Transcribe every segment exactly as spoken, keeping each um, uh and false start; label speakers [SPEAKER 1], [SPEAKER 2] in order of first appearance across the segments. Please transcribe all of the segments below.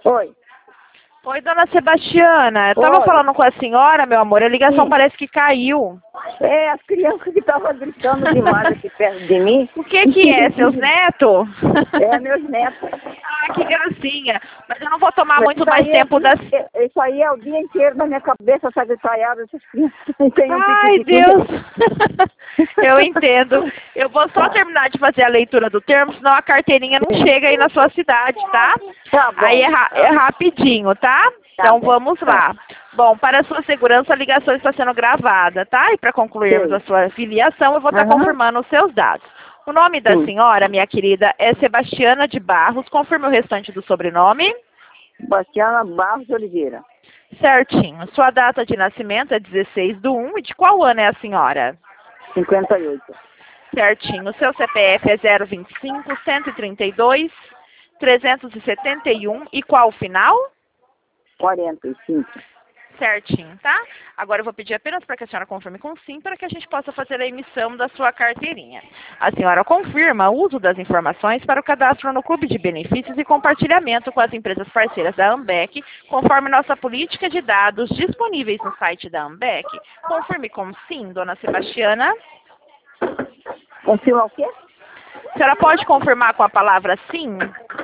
[SPEAKER 1] Oi.
[SPEAKER 2] Oi, dona Sebastiana. Eu tava
[SPEAKER 1] Oi.
[SPEAKER 2] falando com a senhora, meu amor. A ligação
[SPEAKER 1] Sim.
[SPEAKER 2] parece que caiu.
[SPEAKER 1] É, as crianças que estavam gritando demais aqui perto de mim.
[SPEAKER 2] O que que é? Seus netos?
[SPEAKER 1] É, meus netos.
[SPEAKER 2] Ah, que gracinha. Mas eu não vou tomar
[SPEAKER 1] Mas
[SPEAKER 2] muito
[SPEAKER 1] isso
[SPEAKER 2] mais
[SPEAKER 1] aí
[SPEAKER 2] tempo das...
[SPEAKER 1] é, isso aí é o dia inteiro na minha cabeça, essa gritaiada dessas crianças. Tem um
[SPEAKER 2] Ai,
[SPEAKER 1] pique-pique.
[SPEAKER 2] Deus. Eu entendo. Eu vou só terminar de fazer a leitura do termo, senão a carteirinha não chega aí na sua cidade, tá?
[SPEAKER 1] Tá bom.
[SPEAKER 2] Aí é, ra é rapidinho, tá?
[SPEAKER 1] Tá
[SPEAKER 2] Então
[SPEAKER 1] bom,
[SPEAKER 2] vamos
[SPEAKER 1] tá.
[SPEAKER 2] lá. Bom, para a sua segurança, a ligação está sendo gravada, tá? E para concluirmos
[SPEAKER 1] Sei.
[SPEAKER 2] a sua filiação, eu vou estar
[SPEAKER 1] Aham.
[SPEAKER 2] confirmando os seus dados. O nome da
[SPEAKER 1] Sim.
[SPEAKER 2] senhora, minha querida, é Sebastiana de Barros. Confirme o restante do sobrenome.
[SPEAKER 1] Bastiana Barros de Oliveira.
[SPEAKER 2] Certinho. Sua data de nascimento é dezesseis do um. E de qual ano é a senhora?
[SPEAKER 1] cinquenta e oito.
[SPEAKER 2] Certinho. Seu C P F é zero vinte e cinco, cento e trinta e dois, trezentos e setenta e um. E qual o final?
[SPEAKER 1] quarenta e cinco.
[SPEAKER 2] Certinho, tá? Agora eu vou pedir apenas para que a senhora confirme com sim, para que a gente possa fazer a emissão da sua carteirinha. A senhora confirma o uso das informações para o cadastro no Clube de Benefícios e compartilhamento com as empresas parceiras da Ambec, conforme nossa política de dados disponíveis no site da Ambec. Confirme com sim, dona Sebastiana.
[SPEAKER 1] Confirma o quê?
[SPEAKER 2] A senhora pode confirmar com a palavra sim?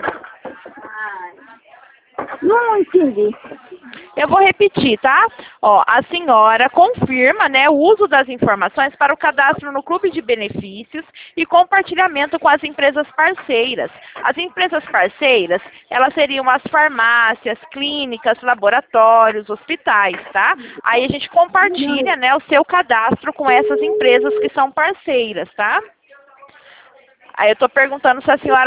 [SPEAKER 1] Não entendi.
[SPEAKER 2] Eu vou repetir, tá? Ó, a senhora confirma, né, o uso das informações para o cadastro no Clube de Benefícios e compartilhamento com as empresas parceiras. As empresas parceiras, elas seriam as farmácias, clínicas, laboratórios, hospitais, tá? Aí a gente compartilha, né, o seu cadastro com essas empresas que são parceiras, tá? Aí eu tô perguntando se a senhora